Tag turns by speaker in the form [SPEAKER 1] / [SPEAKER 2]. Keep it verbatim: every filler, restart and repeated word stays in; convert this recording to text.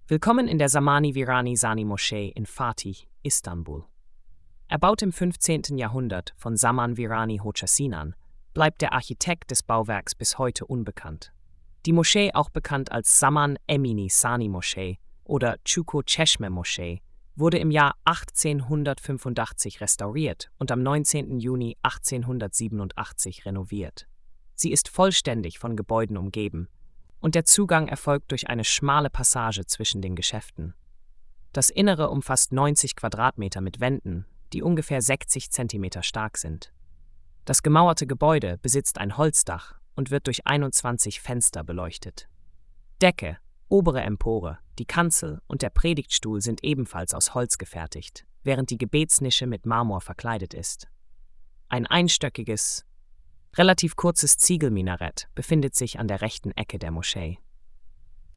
[SPEAKER 1] Willkommen in der Samani Virani Sani Moschee in Fatih, Istanbul. Erbaut im fünfzehnten Jahrhundert von Saman Virani Hoca Sinan, bleibt der Architekt des Bauwerks bis heute unbekannt. Die Moschee, auch bekannt als Saman Emini Sani Moschee oder Çukur Çeşme Moschee, wurde im Jahr achtzehnhundertfünfundachtzig restauriert und am neunzehnten Juni achtzehnhundertsiebenundachtzig renoviert. Sie ist vollständig von Gebäuden umgeben, und der Zugang erfolgt durch eine schmale Passage zwischen den Geschäften. Das Innere umfasst neunzig Quadratmeter mit Wänden, die ungefähr sechzig Zentimeter stark sind. Das gemauerte Gebäude besitzt ein Holzdach und wird durch einundzwanzig Fenster beleuchtet. Decke, obere Empore, die Kanzel und der Predigtstuhl sind ebenfalls aus Holz gefertigt, während die Gebetsnische mit Marmor verkleidet ist. Ein einstöckiges, relativ kurzes Ziegelminarett befindet sich an der rechten Ecke der Moschee.